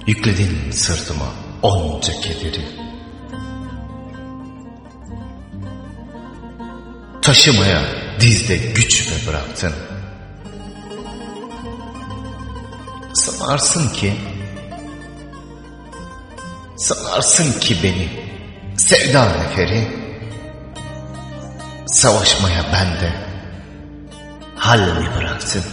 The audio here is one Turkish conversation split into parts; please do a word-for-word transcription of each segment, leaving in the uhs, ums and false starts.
Yükledin sırtıma onca kederi. Taşımaya dizde güç mü bıraktın? Sanarsın ki, sanarsın ki beni sevda neferi, savaşmaya bende hal mi bıraktın?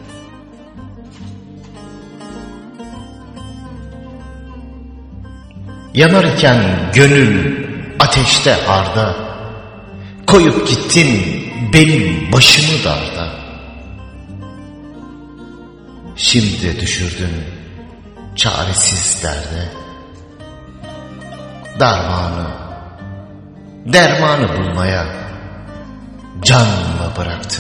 Yanarken gönül ateşte harda, koyup gittin benim başımı darda. Şimdi düşürdün çaresiz derde, dermanı, dermanı bulmaya can mı bıraktın?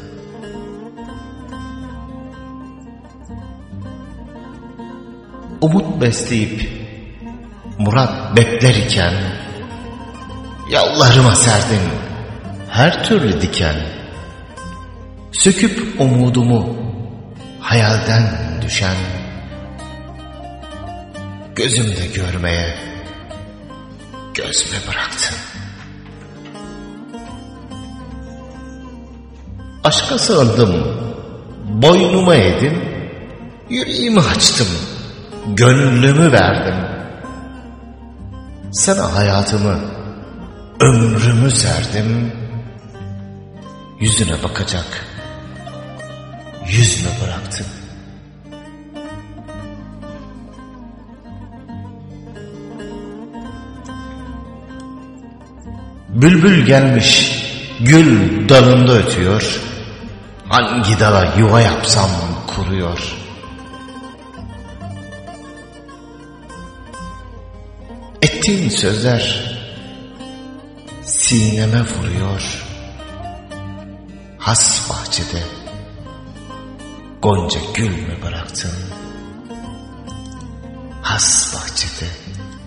Umut besleyip murat bekler iken, yallarıma serdin her türlü diken. Söküp umudumu hayalden düşen, gözümde görmeye göz mü bıraktın? Aşka sığındım, boynuma eğdim, yüreğimi açtım, gönlümü verdim. Sana hayatımı, ömrümü serdim, yüzüne bakacak yüz mü bıraktın? Bülbül gelmiş gül dalında ötüyor, hangi dala yuva yapsam kuruyor. Ettiğin sözler sineme vuruyor, has bahçede gonca gül mü bıraktın? Has bahçede